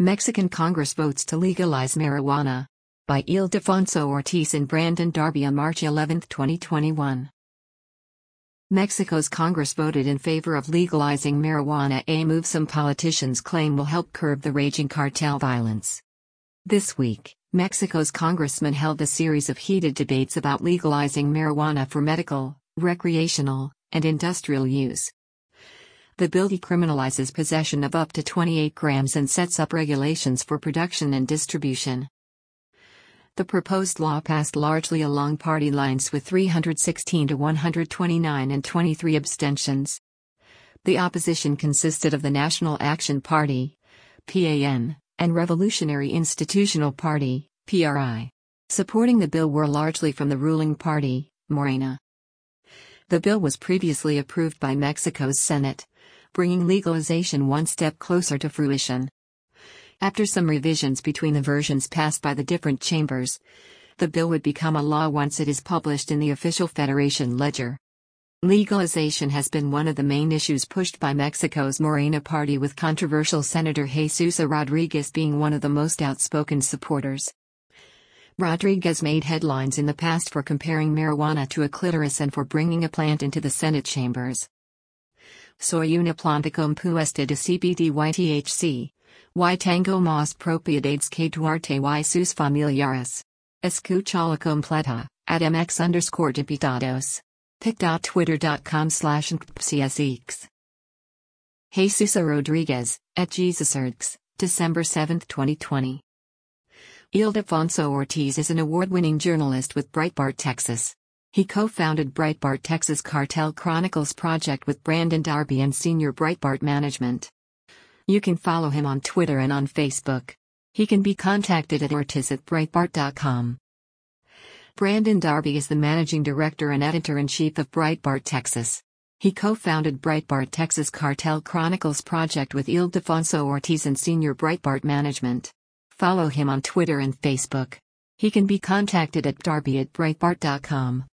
Mexican Congress votes to legalize marijuana. By Ildefonso Ortiz and Brandon Darby on March 11, 2021. Mexico's Congress voted in favor of legalizing marijuana, a move some politicians claim will help curb the raging cartel violence. This week, Mexico's congressmen held a series of heated debates about legalizing marijuana for medical, recreational, and industrial use. The bill decriminalizes possession of up to 28 grams and sets up regulations for production and distribution. The proposed law passed largely along party lines with 316 to 129 and 23 abstentions. The opposition consisted of the National Action Party, PAN, and Revolutionary Institutional Party, PRI. Supporting the bill were largely from the ruling party, Morena. The bill was previously approved by Mexico's Senate, bringing legalization one step closer to fruition. After some revisions between the versions passed by the different chambers, the bill would become a law once it is published in the official Federation Ledger. Legalization has been one of the main issues pushed by Mexico's Morena party, with controversial Senator Jesus Rodriguez being one of the most outspoken supporters. Rodriguez made headlines in the past for comparing marijuana to a clitoris and for bringing a plant into the Senate chambers. Soy una planta compuesta de CBD y THC. Y tengo más propiedades que Duarte y sus familiares. Escucha la completa, at mx_diputados. pic.twitter.com/npcsx. Jesus Rodriguez, at JesusErgs, December 7, 2020. Ildefonso Ortiz is an award-winning journalist with Breitbart Texas. He co-founded Breitbart Texas Cartel Chronicles project with Brandon Darby and Senior Breitbart Management. You can follow him on Twitter and on Facebook. He can be contacted at ortiz@breitbart.com. Brandon Darby is the managing director and editor-in-chief of Breitbart Texas. He co-founded Breitbart Texas Cartel Chronicles project with Ildefonso Ortiz and Senior Breitbart Management. Follow him on Twitter and Facebook. He can be contacted at darby@breitbart.com.